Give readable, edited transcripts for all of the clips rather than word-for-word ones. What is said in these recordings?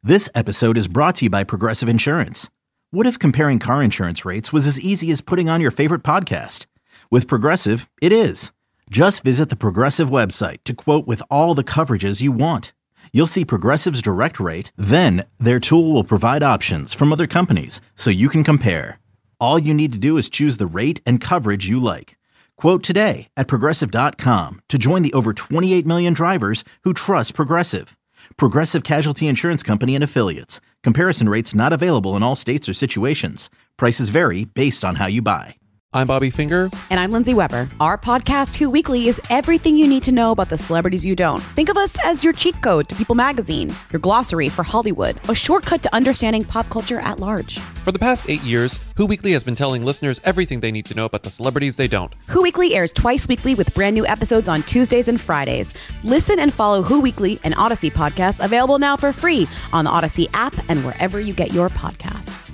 This episode is brought to you by Progressive Insurance. What if comparing car insurance rates was as easy as putting on your favorite podcast? With Progressive, it is. Just visit the Progressive website to quote with all the coverages you want. You'll see Progressive's direct rate, then their tool will provide options from other companies so you can compare. All you need to do is choose the rate and coverage you like. Quote today at Progressive.com to join the over 28 million drivers who trust Progressive. Progressive Casualty Insurance Company and Affiliates. Comparison rates not available in all states or situations. Prices vary based on how you buy. I'm Bobby Finger. And I'm Lindsay Weber. Our podcast, Who Weekly, is everything you need to know about the celebrities you don't. Think of us as your cheat code to People magazine, your glossary for Hollywood, a shortcut to understanding pop culture at large. For the past 8 years, Who Weekly has been telling listeners everything they need to know about the celebrities they don't. Who Weekly airs twice weekly with brand new episodes on Tuesdays and Fridays. Listen and follow Who Weekly, an Odyssey podcast, available now for free on the Odyssey app and wherever you get your podcasts.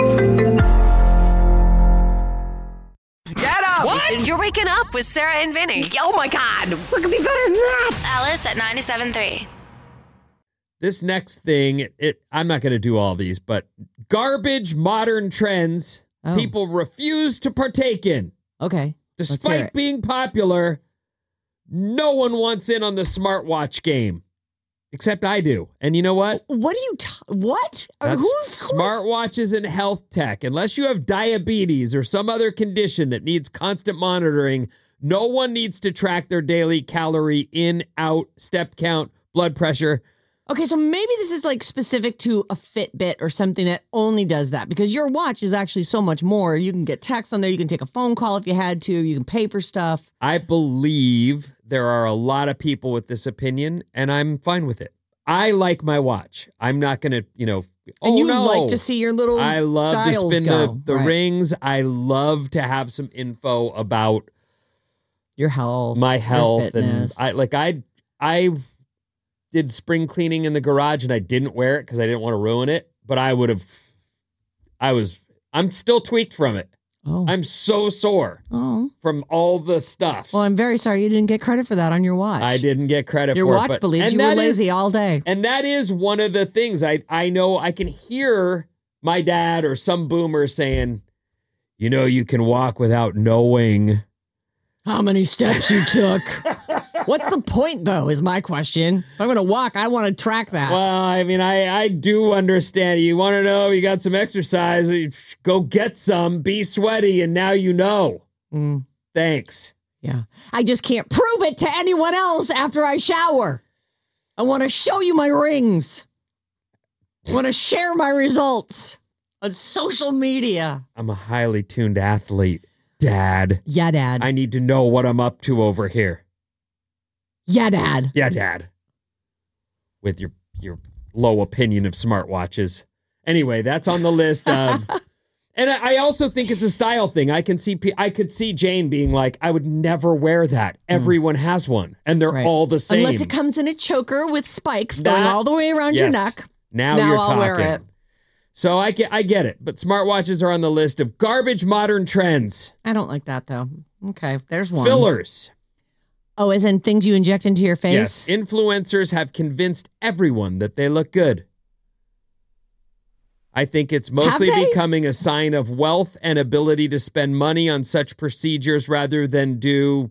Get up! What? You're waking up with Sarah and Vinny. Oh my God! What could be better than that? Alice at 97.3. This next thing, I'm not going to do all these, but garbage modern trends people refuse to partake in. Okay. Despite being popular, no one wants in on the smartwatch game. Except I do. And you know what? What are you what? That's smartwatches and health tech. Unless you have diabetes or some other condition that needs constant monitoring, no one needs to track their daily calorie in, out, step count, blood pressure. Okay, so maybe this is like specific to a Fitbit or something that only does that, because your watch is actually so much more. You can get text on there. You can take a phone call if you had to. You can pay for stuff. I believe there are a lot of people with this opinion, and I'm fine with it. I like my watch. I'm not going to, And you like to see your little I love to dials spin go. the Right. rings. I love to have some info about Your health. my health. Your And fitness. I did spring cleaning in the garage and I didn't wear it because I didn't want to ruin it. But I'm still tweaked from it. Oh. I'm so sore from all the stuff. Well, I'm very sorry you didn't get credit for that on your watch. I didn't get credit Your for it. watch believes you were lazy all day. And that is one of the things I know. I can hear my dad or some boomer saying, you can walk without knowing How many steps you took. What's the point, though, is my question. If I'm going to walk, I want to track that. Well, I mean, I do understand. You want to know, you got some exercise, go get some, be sweaty, and now you know. Thanks. Yeah. I just can't prove it to anyone else after I shower. I want to show you my rings. I want to share my results on social media. I'm a highly tuned athlete, Dad. Yeah, Dad. I need to know what I'm up to over here. Yeah, Dad. Yeah, Dad. With your low opinion of smartwatches. Anyway, that's on the list of... And I also think it's a style thing. I could see Jane being like, I would never wear that. Everyone has one. And they're all the same. Unless it comes in a choker with spikes going all the way around your neck. Now you're I'll talking. wear it. So I get it. But smartwatches are on the list of garbage modern trends. I don't like that, though. Okay, there's one. Fillers. Oh, as in things you inject into your face? Yes, influencers have convinced everyone that they look good. I think it's mostly becoming a sign of wealth and ability to spend money on such procedures rather than do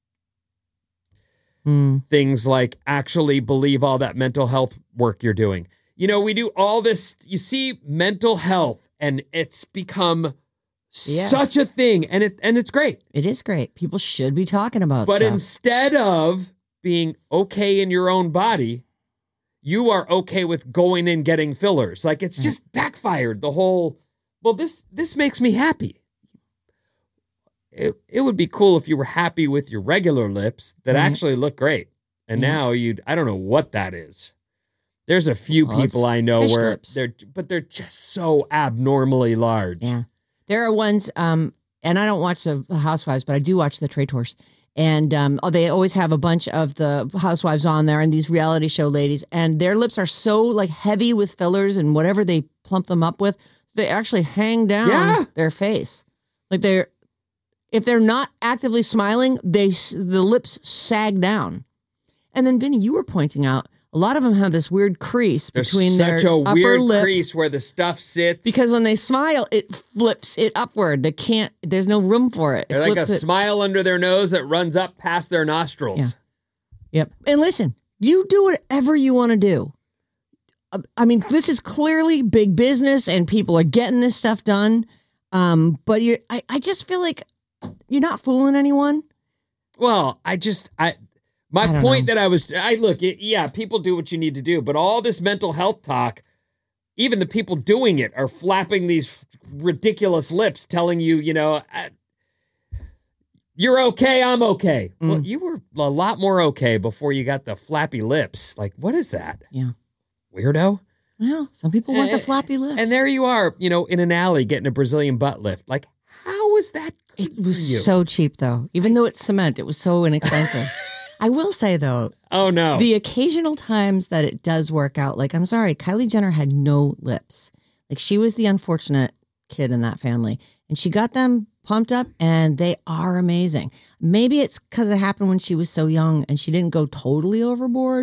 things like actually believe all that mental health work you're doing. We do all this, you see mental health, and it's become such a thing, and it's great. It is great. People should be talking about But stuff. instead of being okay in your own body, you are okay with going and getting fillers. Like, it's just backfired. The whole, well, this makes me happy. It would be cool if you were happy with your regular lips that actually look great. And now I don't know what that is. There's a few people I know where lips. they're just so abnormally large. Yeah. There are ones, and I don't watch the Housewives, but I do watch the Traitors. And they always have a bunch of the housewives on there and these reality show ladies. And their lips are so like heavy with fillers and whatever they plump them up with, they actually hang down their face. Like if they're not actively smiling, the lips sag down. And then, Vinny, you were pointing out a lot of them have this weird crease There's between their such a upper weird lip. crease where the stuff sits. Because when they smile, it flips it upward. There's no room for it. They're like a smile under their nose that runs up past their nostrils. Yep. And listen, you do whatever you want to do. I mean, this is clearly big business and people are getting this stuff done. But I just feel like you're not fooling anyone. Well, my point that people do what you need to do, but all this mental health talk, even the people doing it are flapping these ridiculous lips telling you, you're okay, I'm okay. Well, you were a lot more okay before you got the flappy lips. Like, what is that? Yeah. Weirdo? Well, some people want the flappy lips. And there you are, in an alley getting a Brazilian butt lift. Like, how is that good It was for you? so cheap, though. Even though it's cement, it was so inexpensive. I will say, though, Oh, no. the occasional times that it does work out, like, I'm sorry, Kylie Jenner had no lips. Like, she was the unfortunate kid in that family. And she got them pumped up, and they are amazing. Maybe it's because it happened when she was so young and she didn't go totally overboard.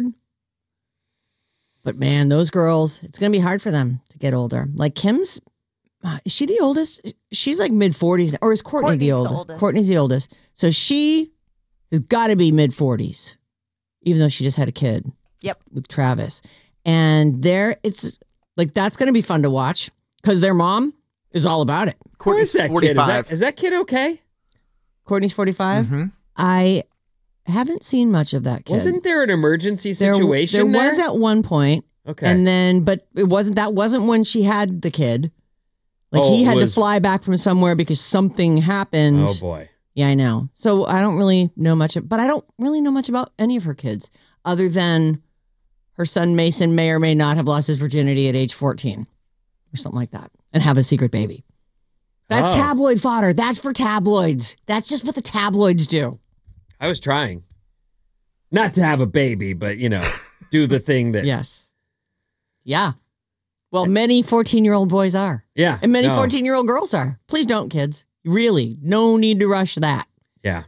But, man, those girls, it's going to be hard for them to get older. Like, Kim's, is she the oldest? She's like mid-40s. Or is Courtney the oldest? Courtney's the oldest. So she has got to be mid-40s, even though she just had a kid. Yep. With Travis. And it's like, that's going to be fun to watch because their mom is all about it. Who is that 45. kid? Is that kid okay? Courtney's 45. Mm-hmm. I haven't seen much of that kid. Wasn't there an emergency situation there was at one point. Okay. And then, but that wasn't when she had the kid. Like he had to fly back from somewhere because something happened. Oh boy. Yeah, I know. So I don't really know much, but I don't really know much about any of her kids other than her son Mason may or may not have lost his virginity at age 14 or something like that and have a secret baby. That's tabloid fodder. That's for tabloids. That's just what the tabloids do. I was trying not to have a baby, but do the thing that. Yes. Yeah. Well, many 14-year-old boys are. Yeah. And many 14-year-old girls are. Please don't, kids. Really. No need to rush that. Yeah.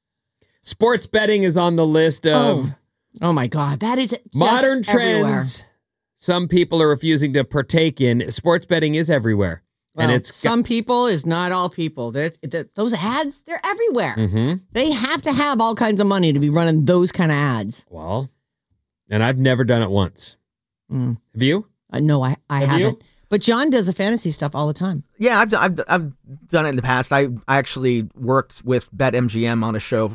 Sports betting is on the list of Oh my God. That is modern just trends. everywhere. Some people are refusing to partake in. Sports betting is everywhere. Well, and it's some people is not all people. Those ads, they're everywhere. Mm-hmm. They have to have all kinds of money to be running those kind of ads. Well, and I've never done it once. Have you? No, I haven't. you? But John does the fantasy stuff all the time. Yeah, I've done it in the past. I actually worked with BetMGM on a show,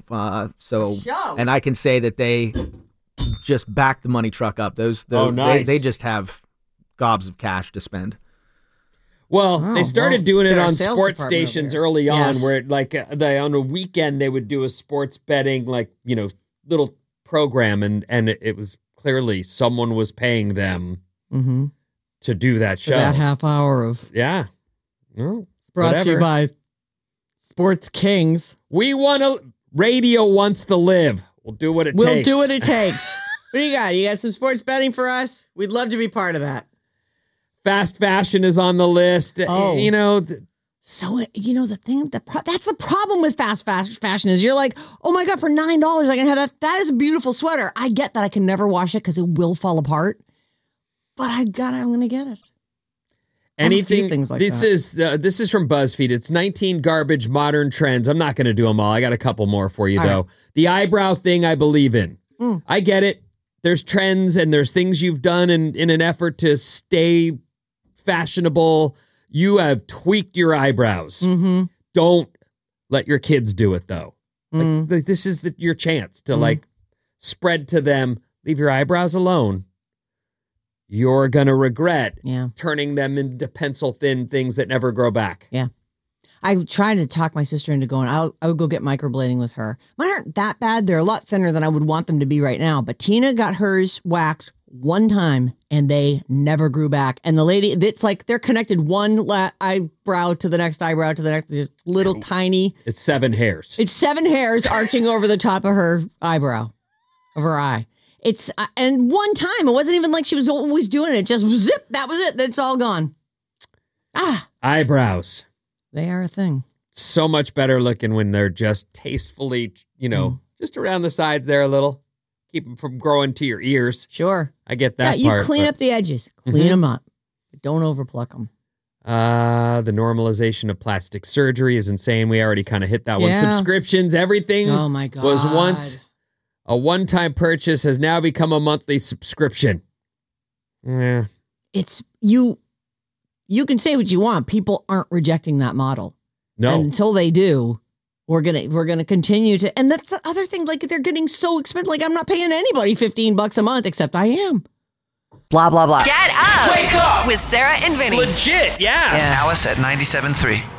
and I can say that they just back the money truck up. Nice. They just have gobs of cash to spend. Well, they started doing it on sales sports department stations over early here. on, Yes. where on a weekend they would do a sports betting little program, and it was clearly someone was paying them to do that show. For that half hour of Yeah. Well, brought to you whatever. by Sports Kings. Radio wants to live. We'll do what it We'll takes. do what it takes. What do you got? You got some sports betting for us? We'd love to be part of that. Fast fashion is on the list. Oh. So, the thing, that's the problem with fast fashion is you're like, oh my God, for $9, I can have that. That is a beautiful sweater. I get that I can never wash it because it will fall apart. But I'm going to get it. anything. Things like this that. This is from BuzzFeed. It's 19 garbage modern trends. I'm not going to do them all. I got a couple more for you, though. Right. The eyebrow thing I believe in. I get it. There's trends and there's things you've done in an effort to stay fashionable. You have tweaked your eyebrows. Mm-hmm. Don't let your kids do it, though. Like this is your chance to spread to them. Leave your eyebrows alone. You're going to regret turning them into pencil-thin things that never grow back. Yeah. I tried to talk my sister into going. I would go get microblading with her. Mine aren't that bad. They're a lot thinner than I would want them to be right now. But Tina got hers waxed one time and they never grew back. And the lady, it's like they're connected one eyebrow to the next eyebrow to the next, just little tiny. It's 7 hairs. It's 7 hairs arching over the top of her eyebrow, of her eye. It's, and one time, it wasn't even like she was always doing it. Just zip, that was it. It's all gone. Eyebrows. They are a thing. So much better looking when they're just tastefully, just around the sides there a little. keep them from growing to your ears. Sure. I get that Yeah, part. you clean up the edges. Clean them up. But don't overpluck them. The normalization of plastic surgery is insane. We already kind of hit that one. Yeah. Subscriptions, everything Oh, my God. was once a one-time purchase has now become a monthly subscription. Yeah. It's you can say what you want. People aren't rejecting that model. No. And until they do, we're gonna continue to. And that's the other thing. Like they're getting so expensive. Like I'm not paying anybody $15 a month, except I am. Blah, blah, blah. Get up. Wake up with Sarah and Vinny. Legit, yeah. Alice at 97.3.